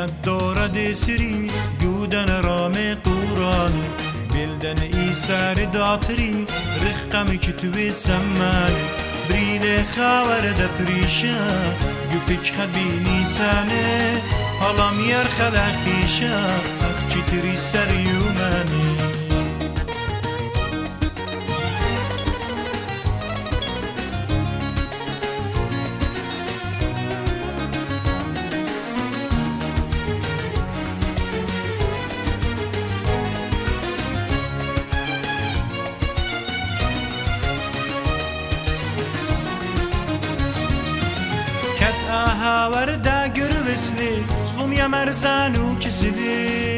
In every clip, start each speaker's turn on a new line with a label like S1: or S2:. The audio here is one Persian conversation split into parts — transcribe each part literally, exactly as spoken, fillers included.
S1: الدورة دي سري جودن رامي طوراني بلدن إيسار داتري رخم كتوي سماني بريلي خاور دا بريشا يوبيك خبي نيساني هلام يرخل خيشا أخشي تري سر يوماني آها وردا قربسلي ظلم يا مرزان وكسلي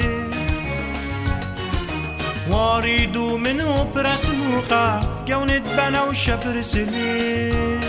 S1: واردو منو برسموقا قوند بنا وشبرسلي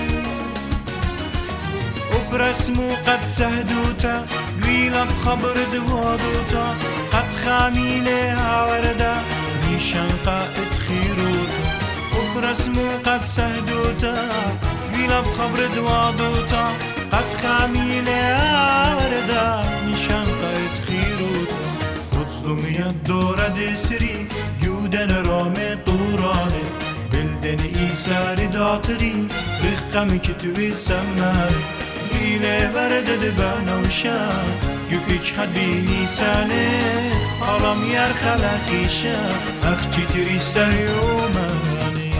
S1: وبرسمو قد سهدوتا قويلة بخبر دوادوتا قد خاميلها وردا نيشانقا ادخيروتا وبرسمو قد سهدوتا قويلة بخبر دوادوتا قد خاميلة وردا نشان قايد خيروتا خصلهم يا الدورة دي سري جودن رامي طوراني بلدن إيسار داتري رخم كتوي سماري بيلة وردا دبانا وشا يبيك خد بيني سالي عالم يرخل خيشا أخجي تري سريوماني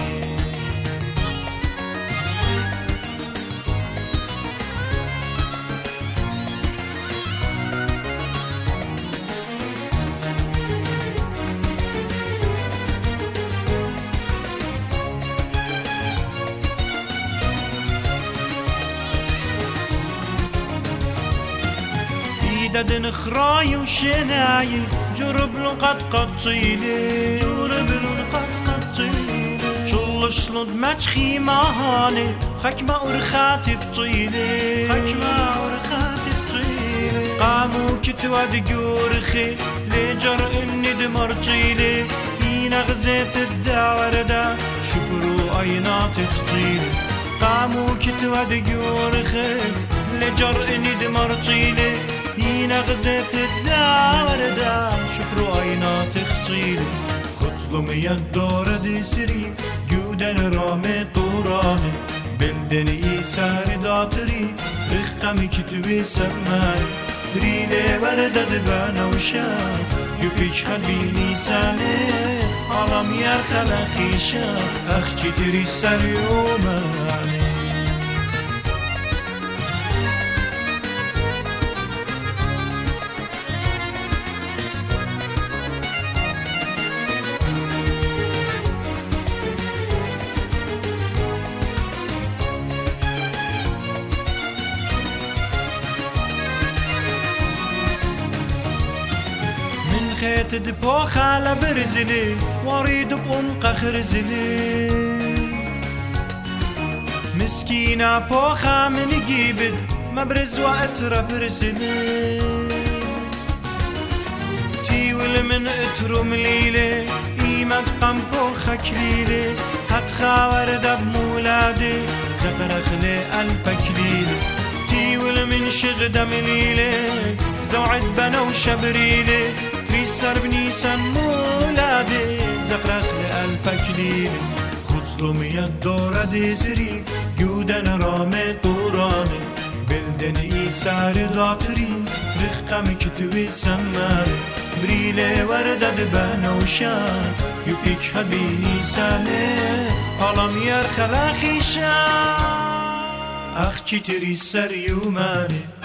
S1: ددن خراي وشناي جرب لون قد قطيلي جرب لون قد قطيلي شل شلود مچخي ماهاني خكما ورخاتي بطيلي خكما ورخاتي بطيلي قامو كتواد جورخي لجر اني دمرجيلي هينا غزيت الداور دا شكرو اينات اختيلي قامو كتواد جورخي لجر اني دمرجيلي هينا غزيت الدار دا شكرو عينا تخجيلي خصلهم يا الدورة دي سري جودن رامي طوراني بلدن إيسار داتري رخم كتوي سماري ريلي وردا دبانا وشا يبيش خلبي نيساني عالم يرخل خيشا أخجي تري سريوماني خيت دبوخ على برزلي واريد بأنق خرزلي مسكينة بوخة من جيبد مبرز وأترى برزلي تيول من أترو مليلي إيمت قم بوخة كليلي هتخاور دب مولادي زغرخ لي قلبك ليلي تيول من شغد مليلي زوعد بنا وشبريلي تريسر بنيسان مولادي زغرخ لقلبك ليلي خصلهم يا الدورة دي سري جودن رامي طوراني بلدن إيسار داتري رخم كتوي سماري بريلي وردة دبانا وشان يبيك خبيني سالي عالم يرخل خيشان أخشي تري سر يوماني